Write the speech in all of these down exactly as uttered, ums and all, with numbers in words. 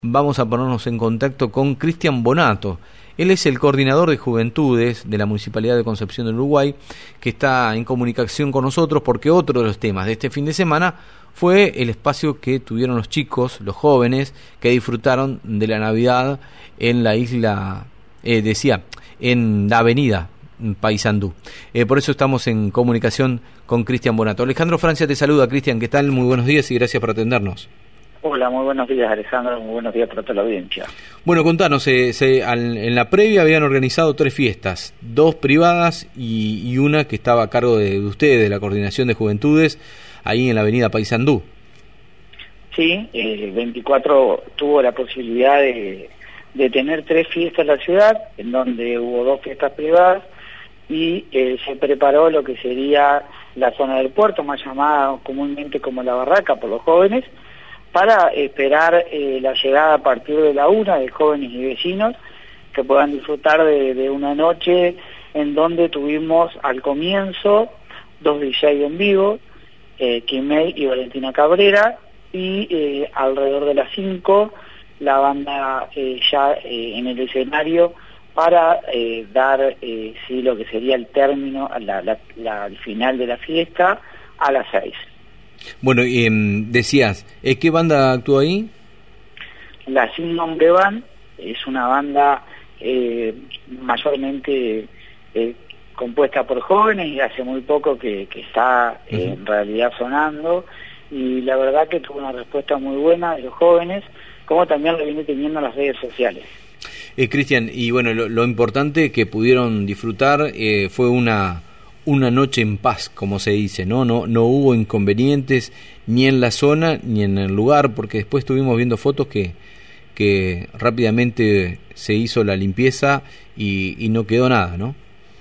Vamos a ponernos en contacto con Cristian Bonato. Él es el coordinador de Juventudes de la Municipalidad de Concepción del Uruguay, que está en comunicación con nosotros porque otro de los temas de este fin de semana fue el espacio que tuvieron los chicos, los jóvenes, que disfrutaron de la Navidad en la isla, eh, decía, en la avenida Paysandú. Eh, por eso estamos en comunicación con Cristian Bonato. Alejandro Francia te saluda. Cristian, ¿qué tal? Muy buenos días y gracias por atendernos. Hola, muy buenos días, Alejandro, muy buenos días para toda la audiencia. Bueno, contanos, eh, se, al, en la previa habían organizado tres fiestas, dos privadas y, y una que estaba a cargo de, de ustedes, de la Coordinación de Juventudes, ahí en la avenida Paysandú. Sí, el eh, veinticuatro tuvo la posibilidad de, de tener tres fiestas en la ciudad, en donde hubo dos fiestas privadas, y eh, se preparó lo que sería la zona del puerto, más llamada comúnmente como la barraca por los jóvenes, para esperar eh, la llegada a partir de la una de jóvenes y vecinos que puedan disfrutar de, de una noche en donde tuvimos al comienzo dos D J en vivo, eh, Kimei y Valentina Cabrera, y eh, alrededor de las cinco la banda eh, ya eh, en el escenario para eh, dar eh, sí, lo que sería el término, la, la, la, el final de la fiesta a las seis. Bueno, eh, decías, ¿eh, ¿qué banda actuó ahí? La Sin Nombre Band es una banda eh, mayormente eh, compuesta por jóvenes y hace muy poco que, que está eh, uh-huh. en realidad sonando, y la verdad que tuvo una respuesta muy buena de los jóvenes, como también lo viene teniendo en las redes sociales. Eh, Cristian, y bueno, lo, lo importante que pudieron disfrutar eh, fue una... una noche en paz, como se dice, ¿no? No, no hubo inconvenientes ni en la zona ni en el lugar, porque después estuvimos viendo fotos que, que rápidamente se hizo la limpieza y, y no quedó nada, ¿no?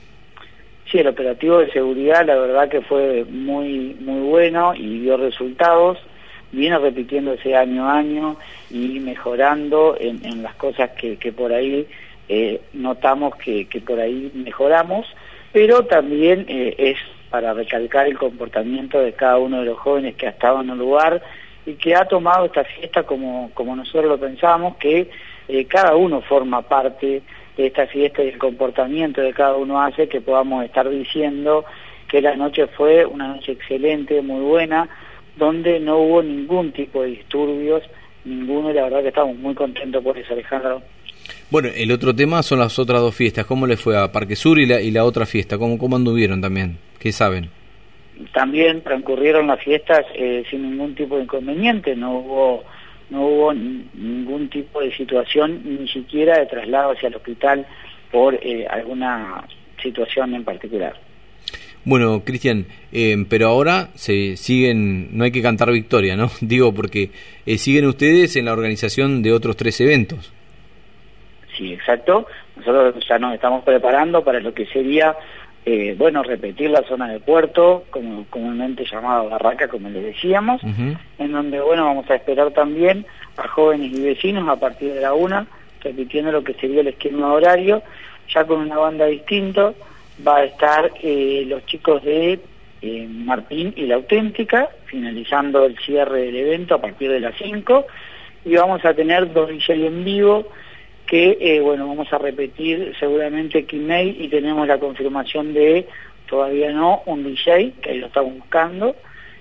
Sí, el operativo de seguridad la verdad que fue muy, muy bueno y dio resultados, viene repitiéndose año a año y mejorando en, en las cosas que, que por ahí eh, notamos que, que por ahí mejoramos, pero también eh, es para recalcar el comportamiento de cada uno de los jóvenes que ha estado en el lugar y que ha tomado esta fiesta como, como nosotros lo pensábamos, que eh, cada uno forma parte de esta fiesta y el comportamiento de cada uno hace que podamos estar diciendo que la noche fue una noche excelente, muy buena, donde no hubo ningún tipo de disturbios, ninguno, y la verdad que estamos muy contentos por eso, Alejandro. Bueno, el otro tema son las otras dos fiestas. ¿Cómo les fue a Parque Sur y la, y la otra fiesta? ¿Cómo, cómo anduvieron también? ¿Qué saben? También transcurrieron las fiestas eh, sin ningún tipo de inconveniente. No hubo no hubo ningún tipo de situación, ni siquiera de traslado hacia el hospital por eh, alguna situación en particular. Bueno, Cristian, eh, pero ahora se siguen, no hay que cantar victoria, ¿no? Digo, porque eh, siguen ustedes en la organización de otros tres eventos. Sí, exacto. Nosotros ya nos estamos preparando para lo que sería, eh, bueno, repetir la zona de puerto, como comúnmente llamada barraca, como les decíamos, uh-huh. en donde, bueno, vamos a esperar también a jóvenes y vecinos a partir de la una, repitiendo lo que sería el esquema horario, ya con una banda distinta. Va a estar eh, los chicos de eh, Martín y La Auténtica, finalizando el cierre del evento a partir de las cinco, y vamos a tener dos D J en vivo, que, eh, bueno, vamos a repetir seguramente Kimei, y tenemos la confirmación de, todavía no, un D J, que ahí lo estamos buscando,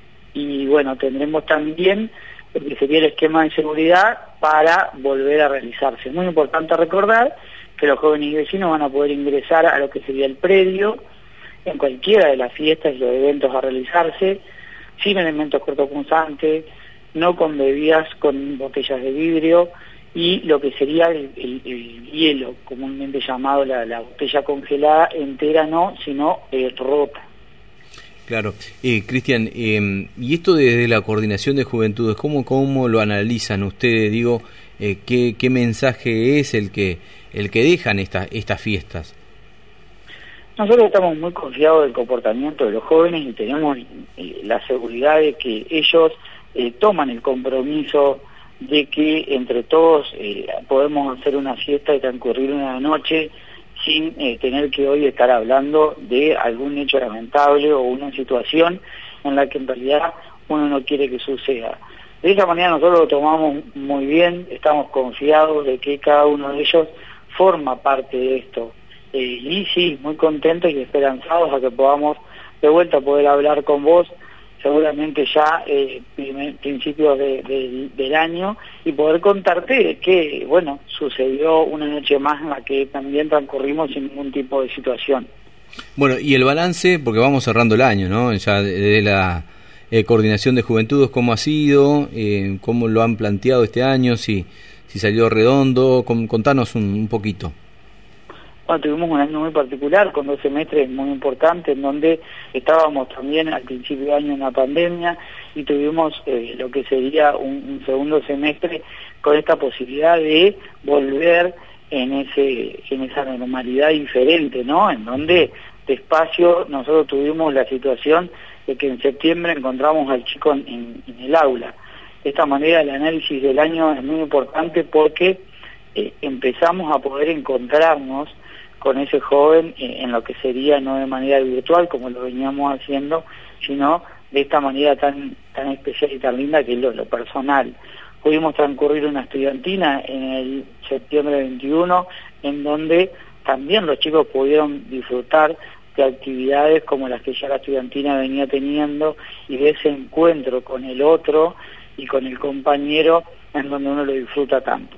y bueno, tendremos también lo que sería el esquema de seguridad para volver a realizarse. Muy importante recordar que los jóvenes y vecinos van a poder ingresar a lo que sería el predio, en cualquiera de las fiestas y los eventos a realizarse, sin elementos cortopunzantes, no con bebidas con botellas de vidrio, y lo que sería el, el, el hielo, comúnmente llamado la, la botella congelada, entera no, sino eh, rota. Claro. Eh, Cristian, eh, y esto desde la Coordinación de Juventudes, ¿cómo, cómo lo analizan ustedes? Digo, eh, ¿qué, qué mensaje es el que el que dejan estas estas fiestas? Nosotros estamos muy confiados del comportamiento de los jóvenes y tenemos eh, la seguridad de que ellos eh, toman el compromiso de que entre todos eh, podemos hacer una fiesta y transcurrir una noche sin eh, tener que hoy estar hablando de algún hecho lamentable o una situación en la que en realidad uno no quiere que suceda. De esa manera nosotros lo tomamos muy bien, estamos confiados de que cada uno de ellos forma parte de esto. Eh, y sí, muy contentos y esperanzados a que podamos de vuelta poder hablar con vos, seguramente ya eh, primer, principios de, de, del año, y poder contarte que, bueno, sucedió una noche más en la que también transcurrimos sin ningún tipo de situación. Bueno, y el balance, porque vamos cerrando el año, ¿no? Ya de, de la eh, coordinación de juventudes, ¿cómo ha sido? Eh, ¿Cómo lo han planteado este año? Si, si salió redondo, con, contanos un, un poquito. Bueno, tuvimos un año muy particular, con dos semestres muy importantes, en donde estábamos también al principio de año en la pandemia, y tuvimos eh, lo que sería un, un segundo semestre con esta posibilidad de volver en ese en esa normalidad diferente, ¿no? En donde despacio nosotros tuvimos la situación de que en septiembre encontramos al chico en, en, en el aula. De esta manera el análisis del año es muy importante porque eh, empezamos a poder encontrarnos con ese joven eh, en lo que sería no de manera virtual como lo veníamos haciendo, sino de esta manera tan tan especial y tan linda que es lo, lo personal. Pudimos transcurrir una estudiantina en el septiembre veintiuno, en donde también los chicos pudieron disfrutar de actividades como las que ya la estudiantina venía teniendo, y de ese encuentro con el otro y con el compañero en donde uno lo disfruta tanto.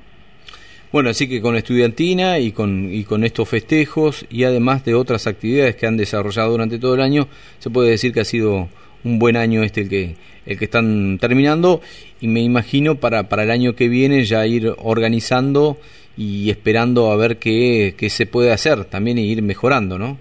Bueno, así que con estudiantina y con y con estos festejos, y además de otras actividades que han desarrollado durante todo el año, se puede decir que ha sido un buen año este el que el que están terminando, y me imagino para para el año que viene ya ir organizando y esperando a ver qué, qué se puede hacer también, y ir mejorando, ¿no?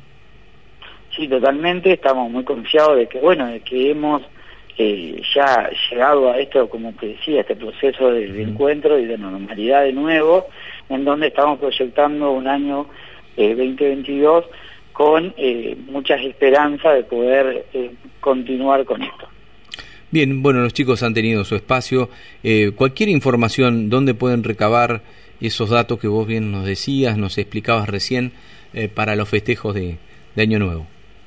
Sí, totalmente, estamos muy confiados de que, bueno, de que hemos eh, ya llegado a esto, como te decía, este proceso de, de encuentro y de normalidad de nuevo, en donde estamos proyectando un año eh, veinte veintidós con eh, muchas esperanzas de poder eh, continuar con esto. Bien, bueno, los chicos han tenido su espacio. Eh, cualquier información, ¿dónde pueden recabar esos datos que vos bien nos decías, nos explicabas recién, eh, para los festejos de, de Año Nuevo?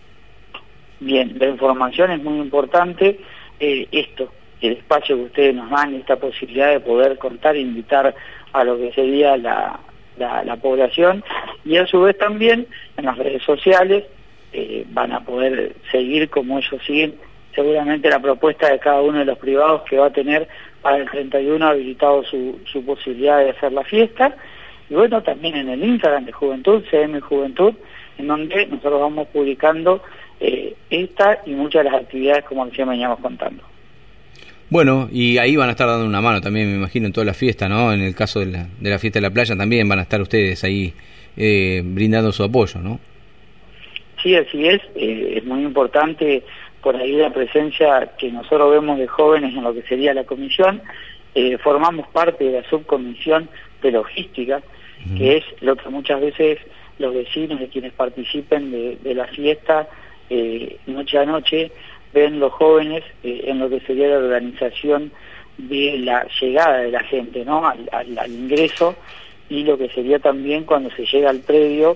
Bien, la información es muy importante. Eh, esto, el espacio que ustedes nos dan, esta posibilidad de poder contar e invitar a lo que sería la, la, la población, y a su vez también en las redes sociales eh, van a poder seguir como ellos siguen seguramente la propuesta de cada uno de los privados que va a tener para el treinta y uno habilitado su, su posibilidad de hacer la fiesta, y bueno, también en el Instagram de Juventud, C M Juventud, en donde nosotros vamos publicando eh, esta y muchas de las actividades como recién veníamos contando. Bueno, y ahí van a estar dando una mano también, me imagino, en toda la fiesta, ¿no? En el caso de la, de la fiesta de la playa también van a estar ustedes ahí eh, brindando su apoyo, ¿no? Sí, así es, eh, es muy importante por ahí la presencia que nosotros vemos de jóvenes en lo que sería la comisión. Eh, formamos parte de la subcomisión de logística, uh-huh. que es lo que muchas veces los vecinos de quienes participen de, de la fiesta eh, noche a noche ven los jóvenes eh, en lo que sería la organización de la llegada de la gente, ¿no? al, al, al ingreso, y lo que sería también cuando se llega al predio,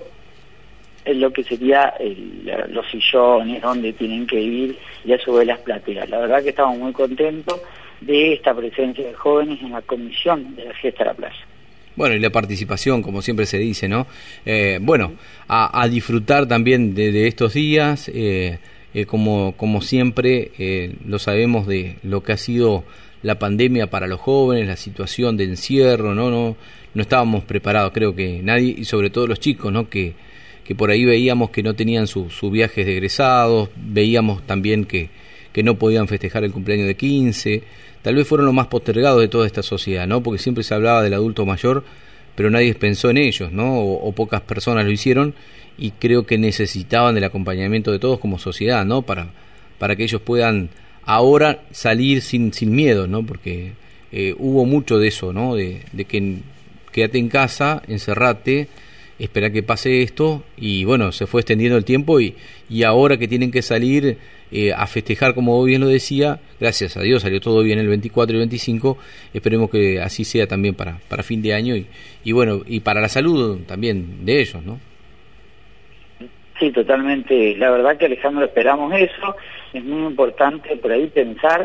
en lo que sería el, los sillones, donde tienen que ir, y a su vez las plateas. La verdad que estamos muy contentos de esta presencia de jóvenes en la comisión de la fiesta de la playa. Bueno, y la participación, como siempre se dice, ¿no? Eh, bueno, a, a disfrutar también de, de estos días, eh, eh, como, como siempre eh, lo sabemos de lo que ha sido la pandemia para los jóvenes, la situación de encierro, ¿no? No, no estábamos preparados, creo que nadie, y sobre todo los chicos, ¿no? Que que por ahí veíamos que no tenían sus su viajes de egresados, veíamos también que, que no podían festejar el cumpleaños de quince, tal vez fueron los más postergados de toda esta sociedad, ¿no? Porque siempre se hablaba del adulto mayor, pero nadie pensó en ellos, ¿no? O, o pocas personas lo hicieron, y creo que necesitaban del acompañamiento de todos como sociedad, ¿no? Para, para que ellos puedan ahora salir sin, sin miedo, ¿no? Porque eh, hubo mucho de eso, ¿no? De, de que quédate en casa, encerrate, espera que pase esto, y bueno, se fue extendiendo el tiempo, y, y ahora que tienen que salir eh, a festejar, como bien lo decía, gracias a Dios salió todo bien el veinticuatro y veinticinco, esperemos que así sea también para, para fin de año, y, y bueno, y para la salud también de ellos, ¿no? Sí, totalmente, la verdad que Alejandro esperamos eso, es muy importante por ahí pensar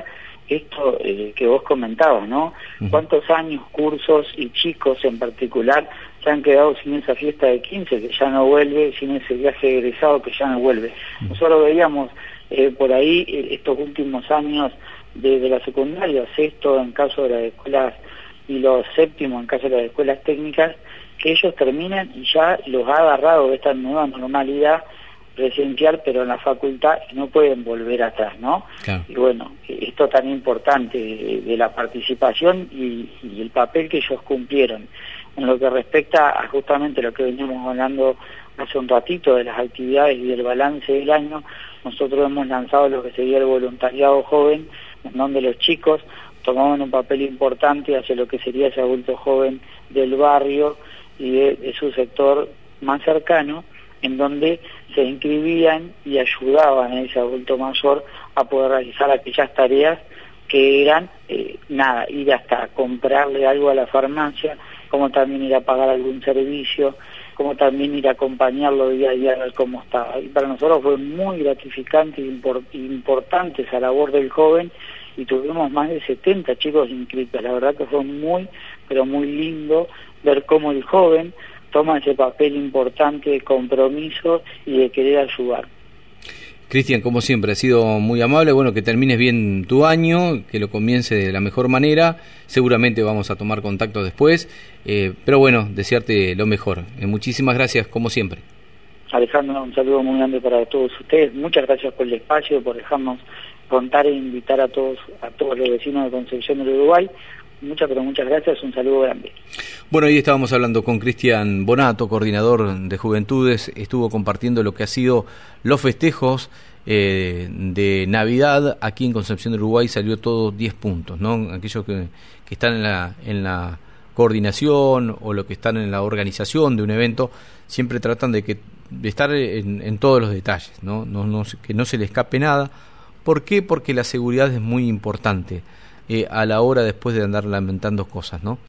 esto eh, que vos comentabas, ¿no? Uh-huh. ¿Cuántos años, cursos y chicos en particular se han quedado sin esa fiesta de quince que ya no vuelve, sin ese viaje egresado que ya no vuelve? Uh-huh. Nosotros veíamos eh, por ahí eh, estos últimos años de, de la secundaria, sexto en caso de las escuelas y los séptimos en caso de las escuelas técnicas, que ellos terminan y ya los ha agarrado esta nueva normalidad presencial, pero en la facultad, y no pueden volver atrás, ¿no? Claro. Y bueno, esto tan importante de, de la participación y, y el papel que ellos cumplieron. En lo que respecta a justamente lo que veníamos hablando hace un ratito de las actividades y del balance del año, nosotros hemos lanzado lo que sería el voluntariado joven, en donde los chicos tomaban un papel importante hacia lo que sería ese adulto joven del barrio y de, de su sector más cercano, en donde se inscribían y ayudaban a ese adulto mayor a poder realizar aquellas tareas que eran, eh, nada, ir hasta comprarle algo a la farmacia, como también ir a pagar algún servicio, como también ir a acompañarlo día a día a ver cómo estaba. Y para nosotros fue muy gratificante e import, importante esa labor del joven, y tuvimos más de setenta chicos inscritos. La verdad que fue muy, pero muy lindo ver cómo el joven toma ese papel importante de compromiso y de querer ayudar. Cristian, como siempre, ha sido muy amable. Bueno, que termines bien tu año, que lo comience de la mejor manera. Seguramente vamos a tomar contacto después, eh, pero bueno, desearte lo mejor. Eh, muchísimas gracias, como siempre. Alejandro, un saludo muy grande para todos ustedes. Muchas gracias por el espacio, por dejarnos contar e invitar a todos a todos los vecinos de Concepción del Uruguay. Muchas, pero muchas gracias, un saludo grande. Bueno, ahí estábamos hablando con Cristian Bonato, coordinador de Juventudes. Estuvo compartiendo lo que ha sido los festejos eh, de Navidad aquí en Concepción del Uruguay. Salió todo diez puntos, ¿no? Aquellos que, que están en la, en la coordinación o los que están en la organización de un evento siempre tratan de que de estar en, en todos los detalles, ¿no? No, no, que no se le escape nada. ¿Por qué? Porque la seguridad es muy importante eh, a la hora después de andar lamentando cosas, ¿no?